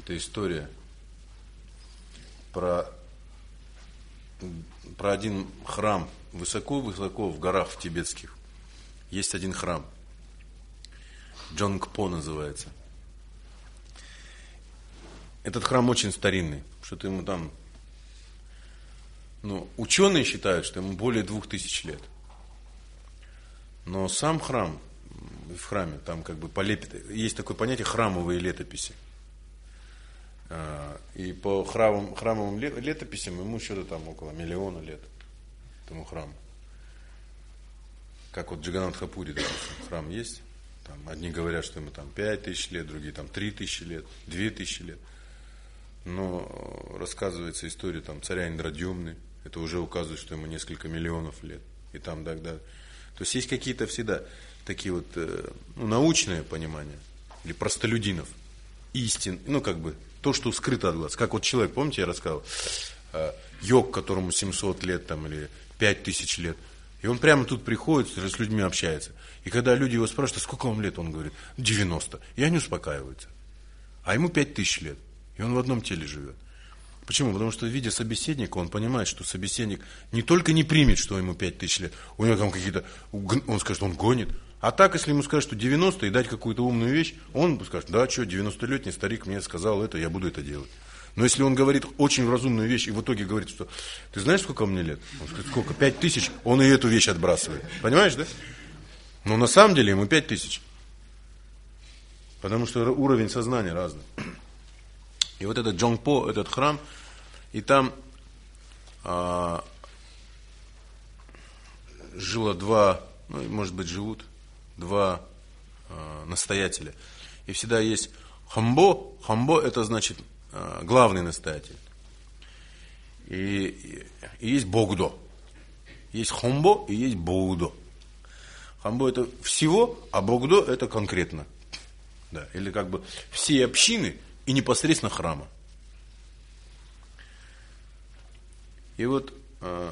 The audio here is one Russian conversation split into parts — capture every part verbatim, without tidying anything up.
Это история про, про один храм высоко-высоко в горах в тибетских. Есть один храм. Джонгпо называется. Этот храм очень старинный. Что-то ему там... Ну, ученые считают, что ему более двух тысяч лет. Но сам храм, в храме, там как бы по лепи... есть такое понятие храмовые летописи. И по храмовым, храмовым летописям ему что-то там около миллиона лет, этому храму. Как вот Джаганнатха-Пури, допустим, храм есть. Там одни говорят, что ему там пять тысяч лет, другие там три тысячи лет, две тысячи лет. Но рассказывается история там царя Индрадюмны. Это уже указывает, что ему несколько миллионов лет. И там тогда. То есть есть какие-то всегда такие вот ну, научные понимания или простолюдинов, истин, ну как бы то, что скрыто от глаз. Как вот человек, помните, я рассказывал, йог, которому семьсот лет там, или пять тысяч лет. И он прямо тут приходит, с людьми общается. И когда люди его спрашивают, а сколько вам лет, он говорит, девяносто. И они успокаиваются. А ему пять тысяч лет. И он в одном теле живет. Почему? Потому что, видя собеседника, он понимает, что собеседник не только не примет, что ему пять тысяч лет, у него там какие-то, он скажет, он гонит. А так, если ему скажут, что девяносто, и дать какую-то умную вещь, он скажет, да, что, девяностолетний старик мне сказал это, я буду это делать. Но если он говорит очень разумную вещь, и в итоге говорит, что, ты знаешь, сколько мне лет? Он скажет, сколько? Пять тысяч, он и эту вещь отбрасывает. Понимаешь, да? Но на самом деле ему пять тысяч. Потому что уровень сознания разный. И вот этот Джонгпо, этот храм, и там а, жило два, ну, может быть, живут два а, настоятеля. И всегда есть хамбо. Хамбо это значит а, главный настоятель. И, и, и есть богдо. Есть хамбо и есть богдо. Хамбо это всего, а богдо это конкретно. Да, или как бы все общины и непосредственно храма. И вот э,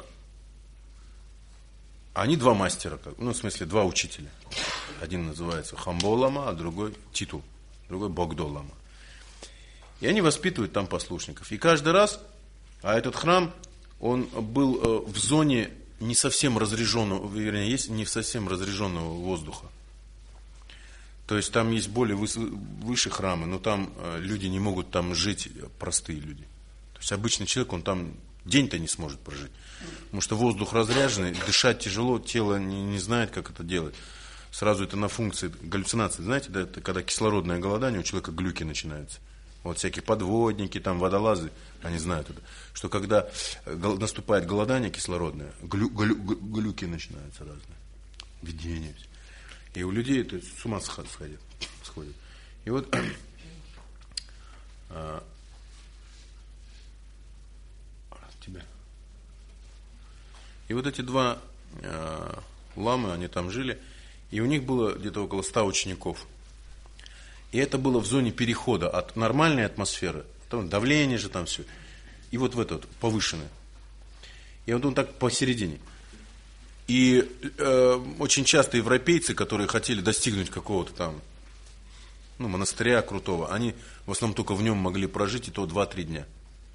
они два мастера, ну в смысле два учителя. Один называется Хамбо Лама, а другой Титул, другой Богдо Лама. И они воспитывают там послушников. И каждый раз, а этот храм, он был э, в зоне не совсем разряженного, вернее, есть не совсем разряженного воздуха. То есть там есть более выс- выше храмы, но там э, люди не могут там жить, простые люди. То есть обычный человек, он там день-то не сможет прожить. Потому что воздух разряженный, дышать тяжело, тело не, не знает, как это делать. Сразу это на функции галлюцинации. Знаете, да, это когда кислородное голодание, у человека глюки начинаются. Вот всякие подводники, там водолазы, они знают это. Что когда наступает голодание кислородное, глю, глю, глюки начинаются разные. Видения. И у людей это с ума сходит. сходит. И вот а, тебя. И вот эти два а, ламы, они там жили, и у них было где-то около ста учеников. И это было в зоне перехода от нормальной атмосферы, там давление же там все, и вот в это вот повышенное. И вот он так посередине. И э, очень часто европейцы, которые хотели достигнуть какого-то там ну, монастыря крутого, они в основном только в нем могли прожить, и то два-три дня.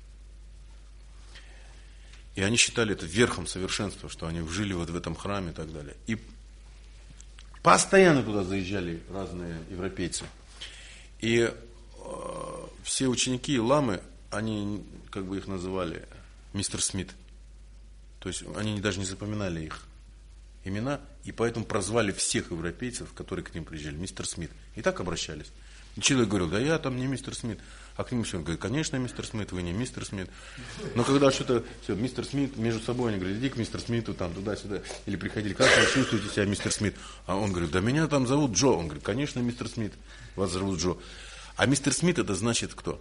И они считали это верхом совершенства, что они жили вот в этом храме и так далее. И постоянно туда заезжали разные европейцы. И э, все ученики ламы, они, как бы их называли, мистер Смит. То есть они даже не запоминали их имена, и поэтому прозвали всех европейцев, которые к ним приезжали, мистер Смит. И так обращались. И человек говорил, да я там не мистер Смит. А к нему все, он говорит, конечно, мистер Смит, вы не мистер Смит. Но когда что-то, все, мистер Смит, между собой они говорят, иди к мистер Смиту, там, туда-сюда. Или приходили, как вы чувствуете себя, мистер Смит? А он говорит, да меня там зовут Джо. Он говорит, конечно, мистер Смит, вас зовут Джо. А мистер Смит это значит кто?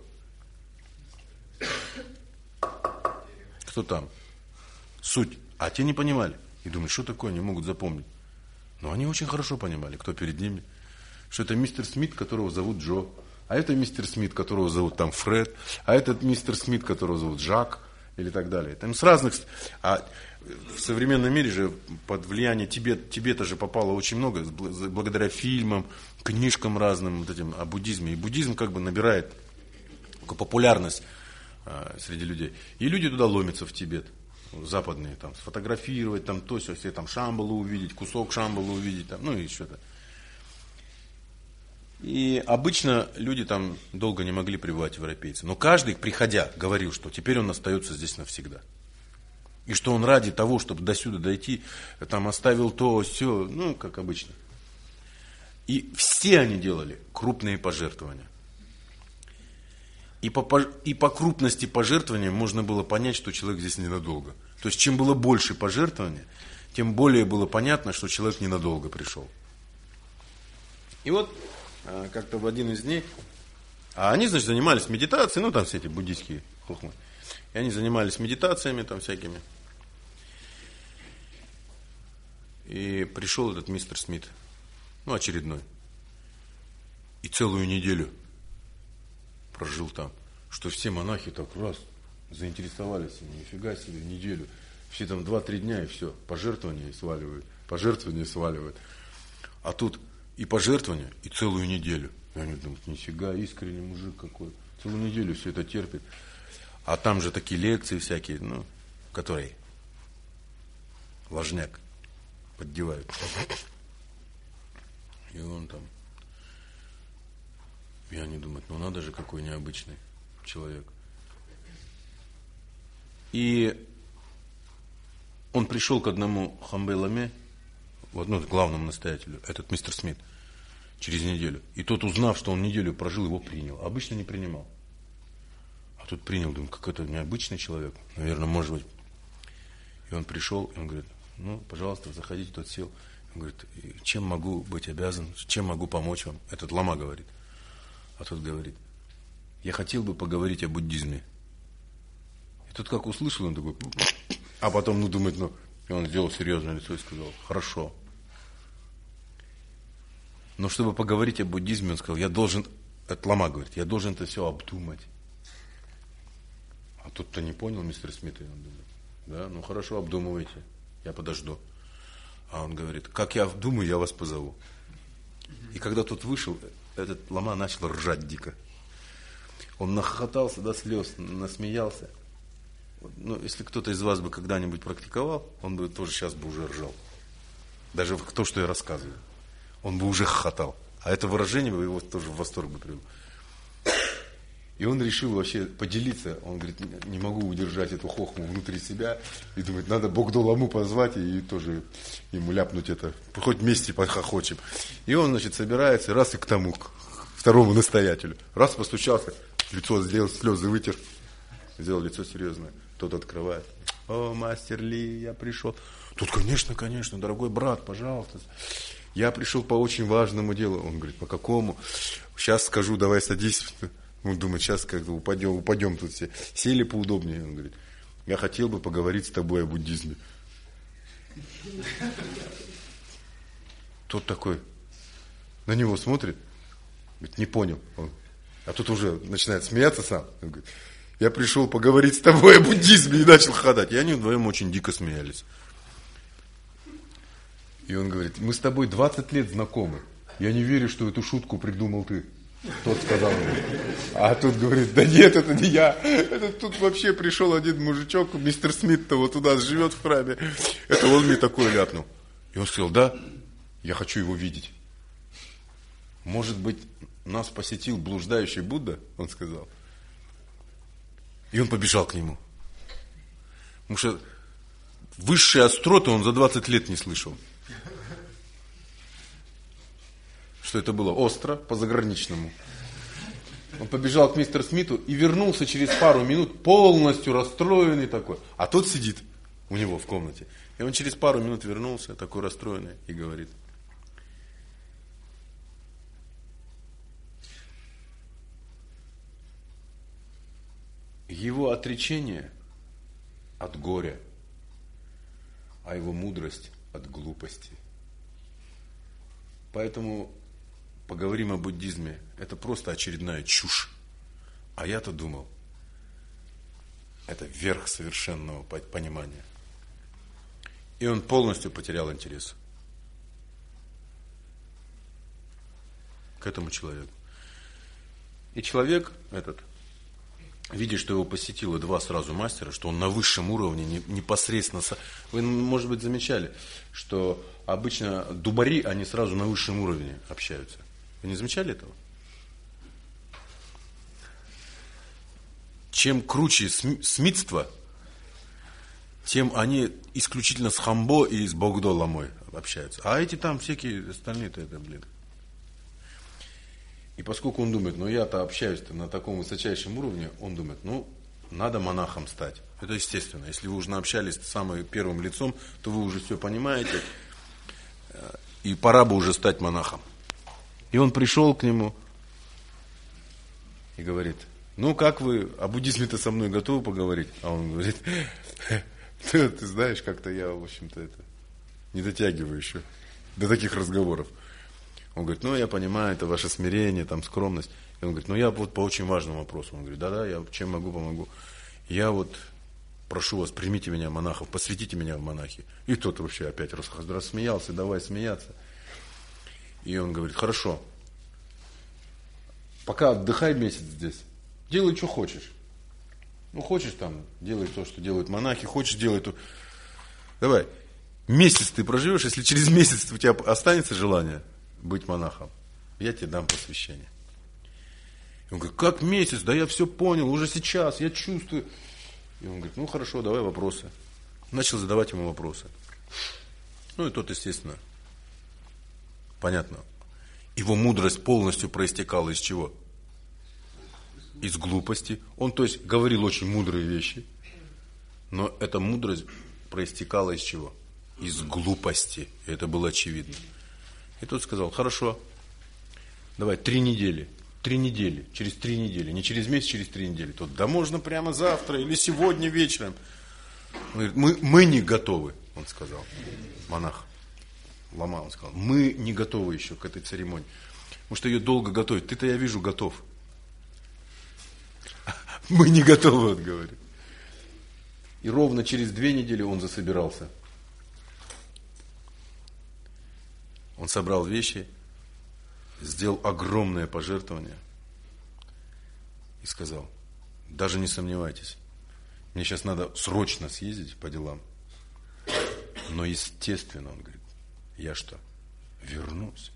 Кто там? Суть. А те не понимали. И думали, что такое, не могут запомнить. Но они очень хорошо понимали, кто перед ними. Что это мистер Смит, которого зовут Джо. А это мистер Смит, которого зовут там Фред. А этот мистер Смит, которого зовут Жак. Или так далее. Там с разных... А в современном мире же под влияние Тибет, Тибета же попало очень много. Благодаря фильмам, книжкам разным вот этим, о буддизме. И буддизм как бы набирает популярность э, среди людей. И люди туда ломятся в Тибет, западные, там, сфотографировать, там, то, все, все там Шамбалу увидеть, кусок Шамбалу увидеть, там, ну и что-то. И обычно люди там долго не могли пребывать, европейцы. Но каждый, приходя, говорил, что теперь он остается здесь навсегда. И что он ради того, чтобы до сюда дойти, там оставил то, все, ну, как обычно. И все они делали крупные пожертвования. И по, и по крупности пожертвования можно было понять, что человек здесь ненадолго. То есть, чем было больше пожертвования, тем более было понятно, что человек ненадолго пришел. И вот, как-то в один из дней, а они, значит, занимались медитацией, ну, там все эти буддийские хухмы. И они занимались медитациями там всякими. И пришел этот мистер Смит, ну, очередной. И целую неделю прожил там, что все монахи так раз заинтересовались, нифига себе, неделю. Все там два-три дня и все, пожертвования сваливают, пожертвования сваливают. А тут и пожертвования, и целую неделю. И они думают, нифига, искренний мужик какой. Целую неделю все это терпит. А там же такие лекции всякие, ну, которые ложняк поддевают. И он там, и они думают, ну надо же, какой необычный человек. И он пришел к одному Хамбей-ламе, вот, ну, главному настоятелю, этот мистер Смит, через неделю. И тот, узнав, что он неделю прожил, его принял. Обычно не принимал. А тут принял, думаю, какой-то необычный человек. Наверное, может быть. И он пришел, и он говорит, ну, пожалуйста, заходите. Тот сел. Он говорит, чем могу быть обязан, чем могу помочь вам? Этот лама говорит. А тот говорит, я хотел бы поговорить о буддизме. И тот как услышал, он такой, а потом, ну, думает, ну, и он сделал серьезное лицо и сказал, хорошо. Но чтобы поговорить о буддизме, он сказал, я должен, это лама говорит, я должен это все обдумать. А тот-то не понял, мистер Смит, и он думает, да, ну хорошо, обдумывайте, я подожду. А он говорит, как я обдумаю, я вас позову. И когда тот вышел, этот лама начал ржать дико. Он нахохотался до слез, насмеялся. Ну, если кто-то из вас бы когда-нибудь практиковал, он бы тоже сейчас бы уже ржал. Даже то, что я рассказываю. Он бы уже хохотал. А это выражение бы его тоже в восторг бы привело. И он решил вообще поделиться. Он говорит, не могу удержать эту хохму внутри себя. И думает, надо Богдоламу позвать и тоже ему ляпнуть это. Хоть вместе похохочем. И он, значит, собирается, раз и к тому, к второму настоятелю. Раз постучался, лицо сделал, слезы вытер. Сделал лицо серьезное. Тот открывает. О, мастер Ли, я пришел. Тут, конечно, конечно, дорогой брат, пожалуйста. Я пришел по очень важному делу. Он говорит, по какому? Сейчас скажу, давай садись. Он думает, сейчас как-то упадем, упадем тут все. Сели поудобнее. Он говорит, я хотел бы поговорить с тобой о буддизме. Тот такой на него смотрит, говорит, не понял. Он, а тут уже начинает смеяться сам. Он говорит, я пришел поговорить с тобой о буддизме и начал ходать. И они вдвоем очень дико смеялись. И он говорит, мы с тобой двадцать лет знакомы. Я не верю, что эту шутку придумал ты. Тот сказал ему. А тут говорит, да нет, это не я. Это тут вообще пришел один мужичок, мистер Смит-то вот у нас живет в храме. Это он мне такое ляпнул. И он сказал, да, я хочу его видеть. Может быть, нас посетил блуждающий Будда, он сказал. И он побежал к нему. Потому что высшие остроты он за двадцать лет не слышал. Что это было остро, по-заграничному. Он побежал к мистеру Смиту и вернулся через пару минут полностью расстроенный такой. А тот сидит у него в комнате. И он через пару минут вернулся такой расстроенный и говорит. Его отречение от горя, а его мудрость от глупости. Поэтому поговорим о буддизме. Это просто очередная чушь. А я-то думал, это верх совершенного понимания. И он полностью потерял интерес к этому человеку. И человек этот видя, что его посетило два сразу мастера, что он на высшем уровне, непосредственно... Вы, может быть, замечали, что обычно дубари, они сразу на высшем уровне общаются. Вы не замечали этого? Чем круче смитство, тем они исключительно с хамбо и с богдоламой общаются. А эти там всякие остальные-то это, блин. И поскольку он думает, ну я-то общаюсь-то на таком высочайшем уровне, он думает, ну, надо монахом стать. Это естественно. Если вы уже наобщались с самым первым лицом, то вы уже все понимаете. И пора бы уже стать монахом. И он пришел к нему и говорит, ну как вы, о буддизме-то со мной готовы поговорить? А он говорит, ты, ты знаешь, как-то я, в общем-то, это не дотягиваю еще до таких разговоров. Он говорит, ну, я понимаю, это ваше смирение, там, скромность. И он говорит, ну, я вот по очень важному вопросу. Он говорит, да-да, я чем могу, помогу. Я вот прошу вас, примите меня, монахов, посвятите меня в монахи. И тот вообще опять рассмеялся, давай смеяться. И он говорит, хорошо, пока отдыхай месяц здесь, делай, что хочешь. Ну, хочешь там, делай то, что делают монахи, хочешь делай то. Давай, месяц ты проживешь, если через месяц у тебя останется желание быть монахом, я тебе дам посвящение. И он говорит, как месяц? Да я все понял, уже сейчас, я чувствую. И он говорит, ну хорошо, давай вопросы. Начал задавать ему вопросы. Ну и тот, естественно, понятно, его мудрость полностью проистекала из чего? Из глупости. Он, то есть, говорил очень мудрые вещи, но эта мудрость проистекала из чего? Из глупости. И это было очевидно. И тот сказал, хорошо, давай три недели, три недели, через три недели, не через месяц, через три недели. Тот, да можно прямо завтра или сегодня вечером. Он говорит, мы, мы не готовы, он сказал, монах Лама, он сказал, мы не готовы еще к этой церемонии, потому что ее долго готовить. Ты-то, я вижу, готов. Мы не готовы, он говорит. И ровно через две недели он засобирался. Он собрал вещи, сделал огромное пожертвование и сказал, даже не сомневайтесь, мне сейчас надо срочно съездить по делам. Но естественно, он говорит, я что, вернусь?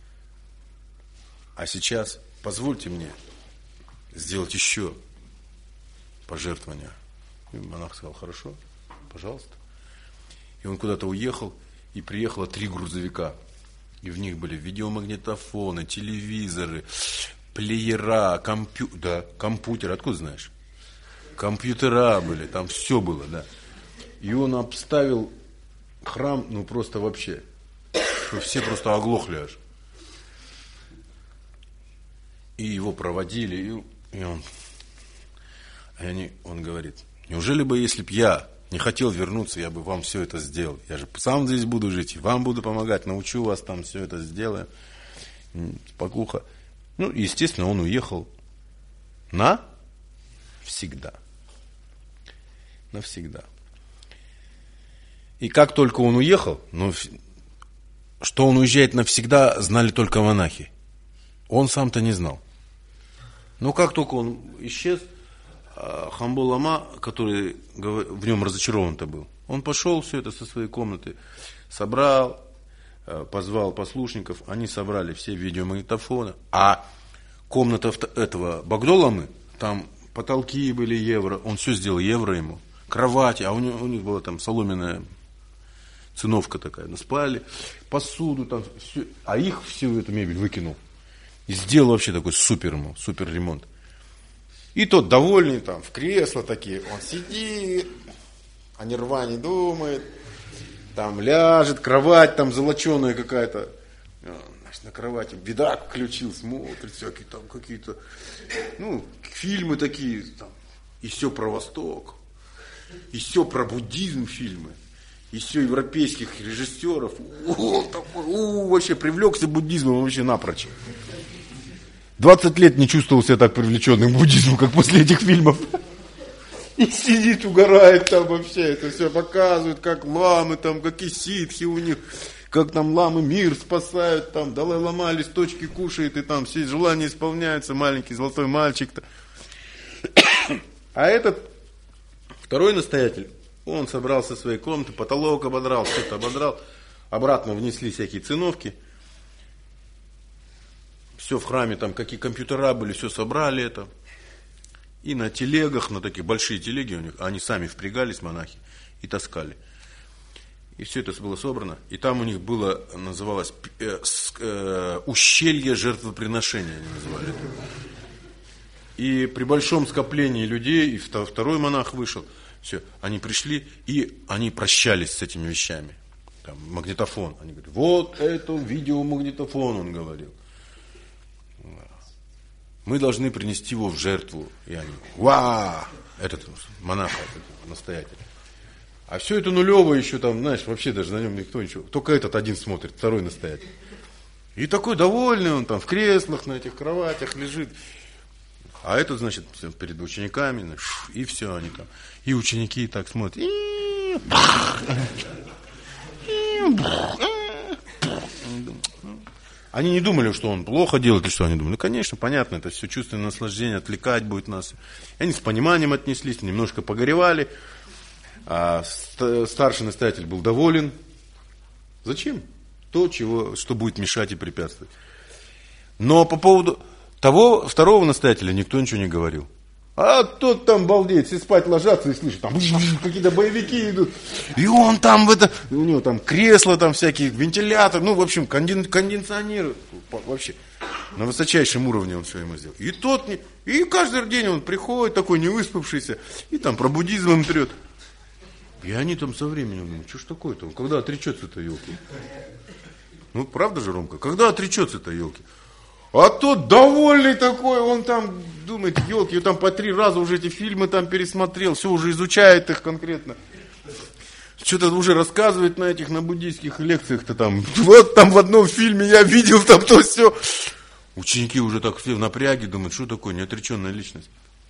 А сейчас позвольте мне сделать еще пожертвование. И монах сказал, хорошо, пожалуйста. И он куда-то уехал, и приехало три грузовика. И в них были видеомагнитофоны, телевизоры, плеера, компью... да, компьютеры, откуда знаешь? Компьютера были, там все было, да. И он обставил храм, ну просто вообще, что все просто оглохли аж. И его проводили, и, и он, и они, он говорит, неужели бы, если б я не хотел вернуться, я бы вам все это сделал. Я же сам здесь буду жить, и вам буду помогать, научу вас там все это сделаем. Спокуха. Ну, естественно, он уехал навсегда. Навсегда. И как только он уехал, ну, что он уезжает навсегда, знали только монахи. Он сам-то не знал. Но как только он исчез, Хамбо Лама, который в нем разочарован-то был, он пошел все это со своей комнаты, собрал, позвал послушников, они собрали все видеомагнитофоны, а комната этого Богдоламы, там потолки были евро, он все сделал евро ему, кровати, а у них, у них была там соломенная циновка такая, ну, спали, посуду там, все, а их всю эту мебель выкинул и сделал вообще такой супер ему, супер ремонт. И тот довольный, там, в кресло такие, он сидит, о нирване думает, там ляжет, кровать там золоченая какая-то, значит, на кровати бедак включил, смотрит, всякие там какие-то, ну, фильмы такие, там, и все про Восток, и все про буддизм фильмы, и все европейских режиссеров, о, такой, о, вообще привлекся буддизмом вообще напрочь. двадцать лет не чувствовал себя так привлеченным к буддизму, как после этих фильмов. И сидит, угорает там вообще, это все показывают, как ламы там, какие ситхи у них, как там ламы мир спасают, там Далай-лама листочки кушает, и там все желания исполняются, маленький золотой мальчик-то. А этот второй настоятель, он собрался в своей комнате, потолок ободрал, что-то ободрал, обратно внесли всякие циновки. Все в храме, там какие компьютера были, все собрали это. И на телегах, на таких большие телеги у них, они сами впрягались, монахи, и таскали. И все это было собрано. И там у них было, называлось э, э, ущелье жертвоприношения, они называли это. И при большом скоплении людей, и второй монах вышел, все, они пришли, и они прощались с этими вещами. Там, магнитофон. Они говорят, вот это видеомагнитофон, он говорил. Мы должны принести его в жертву. И они, ва! Этот монах, этот настоятель. А все это нулевое еще там, знаешь, вообще даже на нем никто ничего. Только этот один смотрит, второй настоятель. И такой довольный, он там в креслах, на этих кроватях лежит. А этот, значит, перед учениками, и все они там. И ученики так смотрят. Они не думали, что он плохо делает, или что они думали. Ну, конечно, понятно, это все чувственное наслаждение, отвлекать будет нас. И они с пониманием отнеслись, немножко погоревали. А старший настоятель был доволен. Зачем? То, чего, что будет мешать и препятствовать. Но по поводу того второго настоятеля никто ничего не говорил. А тот там балдеет, все спать ложатся и слышат, там какие-то боевики идут. И он там в это, у него там кресла, там всякие, вентилятор, ну, в общем, конден, кондиционер, вообще, на высочайшем уровне он все ему сделал. И тот, не, и каждый день он приходит, такой невыспавшийся, и там про буддизм им трет. И они там со временем думают, что ж такое-то, когда отречется-то, елки? Ну, правда же, Ромка, когда отречется-то, елки? А тот довольный такой, он там думает, елки, там по три раза уже эти фильмы там пересмотрел, все уже изучает их конкретно. Что-то уже рассказывает на этих, на буддийских лекциях-то там. Вот там в одном фильме я видел там то все. Ученики уже так все в напряге, думают, что такое неотреченная личность.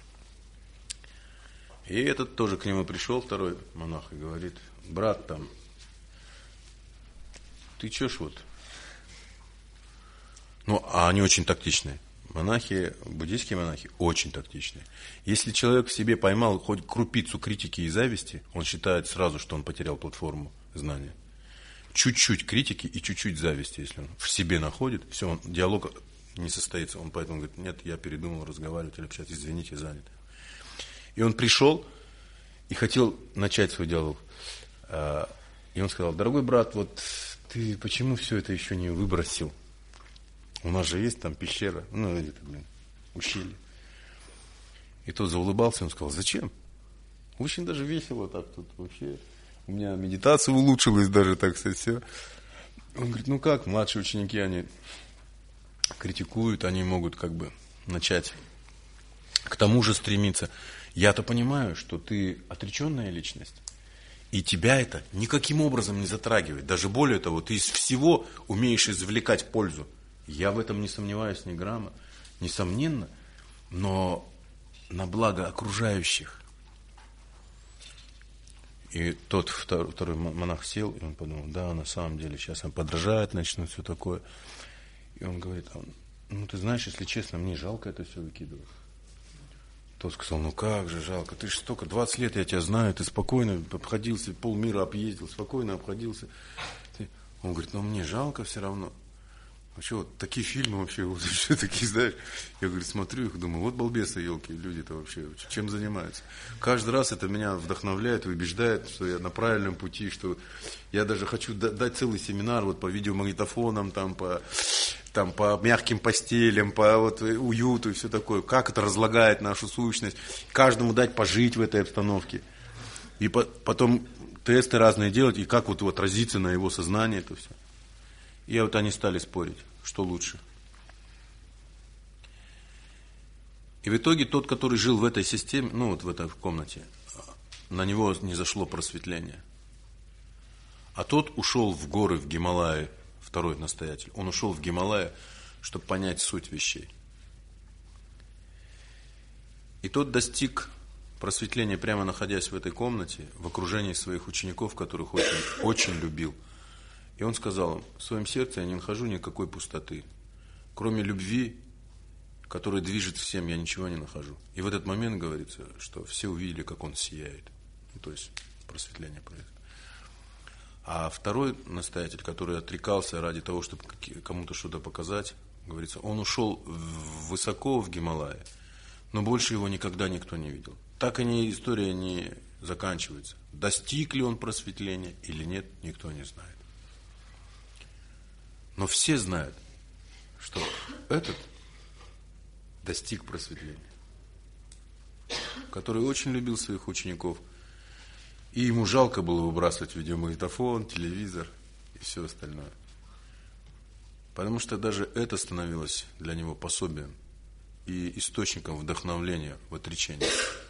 И этот тоже к нему пришел, второй монах, и говорит, брат там, ты че ж вот? Ну, а они очень тактичные. Монахи, буддийские монахи, очень тактичные. Если человек в себе поймал хоть крупицу критики и зависти, он считает сразу, что он потерял платформу знания. Чуть-чуть критики и чуть-чуть зависти, если он в себе находит, все, он, диалог не состоится. Он поэтому говорит, нет, я передумал разговаривать или общаться, извините, занят. И он пришел и хотел начать свой диалог. И он сказал, дорогой брат, вот ты почему все это еще не выбросил? У нас же есть там пещера, ну, это, блин, ущелье. И тот заулыбался, он сказал, зачем? Очень даже весело так тут вообще. У меня медитация улучшилась даже, так сказать, все. Он говорит, ну как, младшие ученики, они критикуют, они могут как бы начать к тому же стремиться. Я-то понимаю, что ты отреченная личность, и тебя это никаким образом не затрагивает. Даже более того, ты из всего умеешь извлекать пользу. Я в этом не сомневаюсь ни грамма, несомненно, но на благо окружающих. И тот второй, второй монах сел, и он подумал, да, на самом деле, сейчас он подражает, начнут все такое. И он говорит, ну ты знаешь, если честно, мне жалко это все выкидывать. Тот сказал, ну как же жалко, ты же столько, двадцать лет я тебя знаю, ты спокойно обходился, полмира объездил, спокойно обходился. Он говорит, ну мне жалко все равно. Вообще, вот такие фильмы вообще, вот, вообще такие, знаешь, я, говорю, смотрю их, думаю, вот балбесы, елки, люди-то вообще, чем занимаются. Каждый раз это меня вдохновляет, убеждает, что я на правильном пути, что я даже хочу дать целый семинар вот по видеомагнитофонам, там, по, там, по мягким постелям, по вот, уюту и все такое, как это разлагает нашу сущность, каждому дать пожить в этой обстановке. И по, потом тесты разные делать, и как вот, вот отразиться на его сознании это все. И вот они стали спорить, что лучше. И в итоге тот, который жил в этой системе, ну вот в этой комнате, на него не зашло просветление. А тот ушел в горы, в Гималаи, второй настоятель, он ушел в Гималаи, чтобы понять суть вещей. И тот достиг просветления, прямо находясь в этой комнате, в окружении своих учеников, которых очень, очень любил. И он сказал им, в своем сердце я не нахожу никакой пустоты, кроме любви который движет всем, я ничего не нахожу. И в этот момент говорится, что все увидели, как он сияет. Ну, то есть просветление происходит. А второй настоятель, который отрекался ради того, чтобы кому-то что-то показать, говорится, он ушел высоко в Гималаи, но больше его никогда никто не видел. Так и не, история не заканчивается. Достиг ли он просветления или нет, никто не знает. Но все знают, что этот достиг просветления, который очень любил своих учеников, и ему жалко было выбрасывать видеомагнитофон, телевизор и все остальное. Потому что даже это становилось для него пособием и источником вдохновления в отречении.